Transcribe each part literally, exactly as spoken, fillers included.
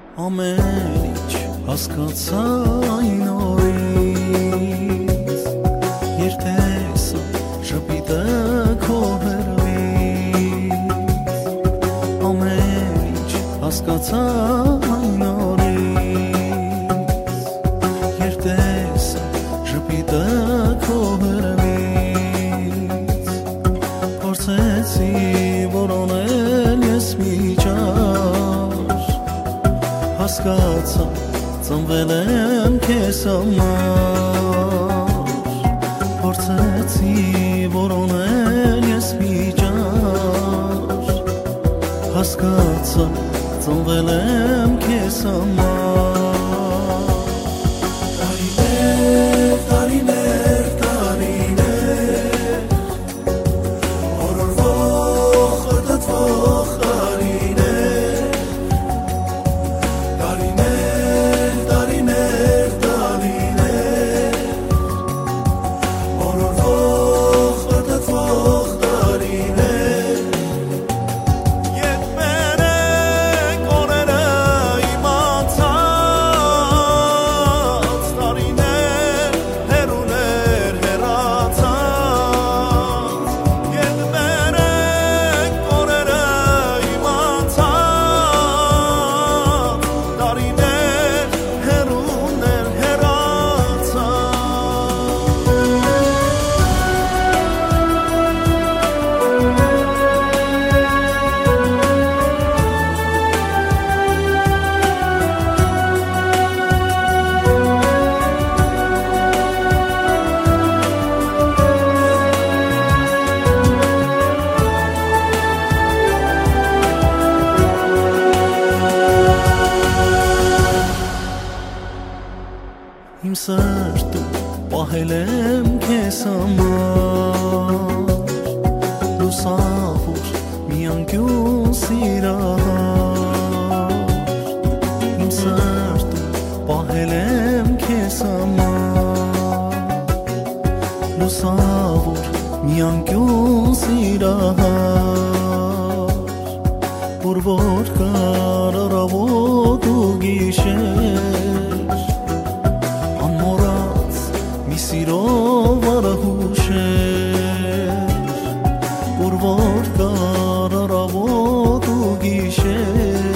ամեն ինչ հասկացա այն օրից, երբ տեսա ժպիտը քո հեռվից, ամեն ինչ հասկացա այն օրից, երբ տեսա ժպիտը քո հեռվից, փորձեցի որոնել ես մի ճաշ, հասկացա ծնվել եմ քեզ համար, փորձեցի որոնել ես մի ճաշ, հասկացա ծնվել եմ քեզ համար։ Տարիներ, տարիներ, տարիներ, օրորվող, խտտվող տարիներ, տարիներ, տարիներ, տարիներ, օրորվող, խտտվող տարիներ, երբ մերեք օրերը իմացած, տարիներ, հեռուներ, հեռացած, երբ մերեք օրերը իմացած, տարիներ, հեռուներ, Իմ սրտում պահել եմ քեզ համար, լուսավոր մի անկյուն սիրահար, իմ սրտում պահել եմ քեզ համար, լուսավոր մի անկյուն սիրահար, որ որ կար առավոտ ու գիշեր, անմոռաց մի սիրով առահուշեր, որ որ կար առավոտ ու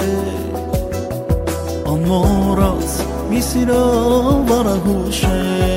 գիշեր, անմոռաց մի սիրով առահուշեր,